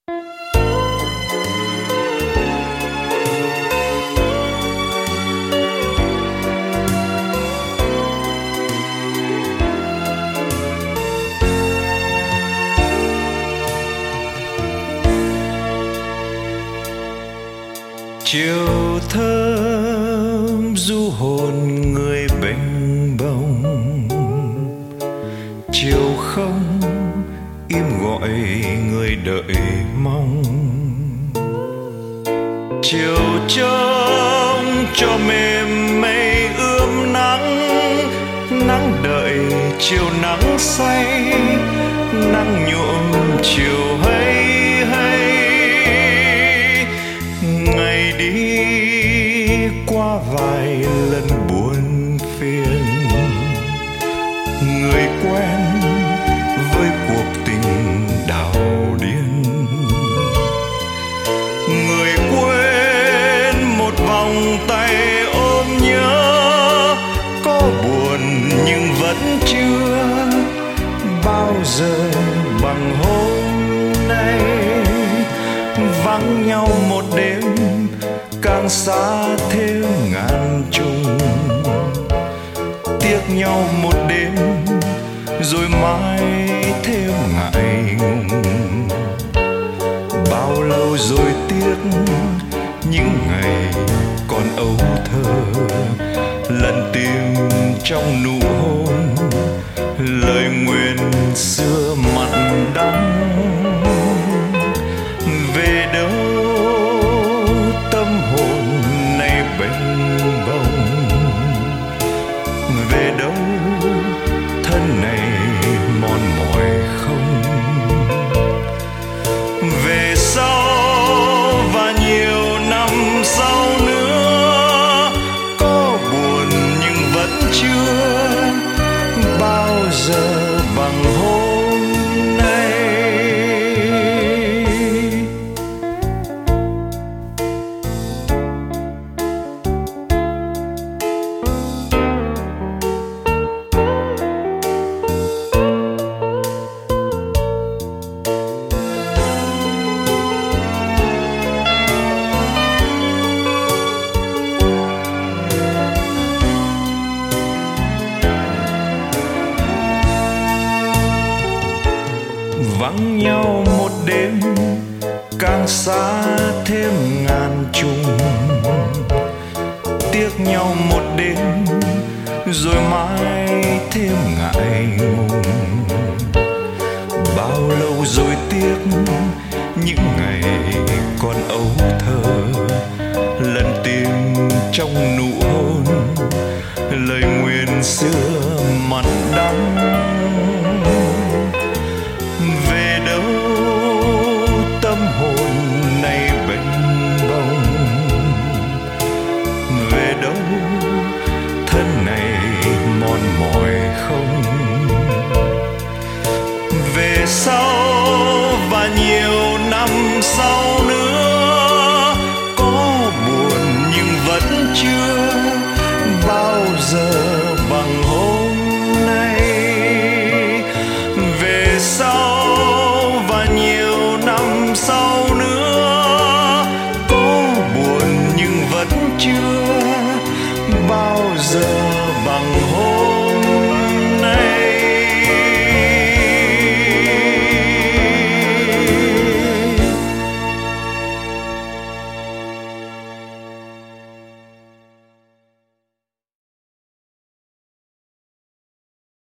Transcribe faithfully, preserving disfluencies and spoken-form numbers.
Chiều thơm du hồn người bềnh bồng, chiều không im gọi người đợi mong. Chiều trông cho mềm mây ươm nắng, nắng đợi chiều nắng say, nắng nhuộm chiều hay hay. Ngày đi qua vài lần buồn phiền, người quen với cuộc tình đào điên. Người quên một vòng tay ôm nhớ, có buồn nhưng vẫn chưa bao giờ bằng hôm nay. Vắng nhau một đêm càng xa thêm ngàn trùng, tiếc nhau một đêm rồi mãi thêm ngại ngùng. Bao lâu rồi tiếc những ngày còn ấu thơ, lần tìm trong nụ hôn lời nguyền xưa mặn đắng. Về đâu tâm hồn này bềnh bồng, về đâu thân này mòn mỏi không. Về sau và nhiều năm sau nữa, có buồn nhưng vẫn chưa bao giờ bằng hôm nay. Vắng nhau một đêm càng xa thêm ngàn trùng, tiếc nhau một đêm rồi mãi thêm ngại ngùng. Bao lâu rồi tiếc những ngày còn ấu thơ, lần tìm trong nụ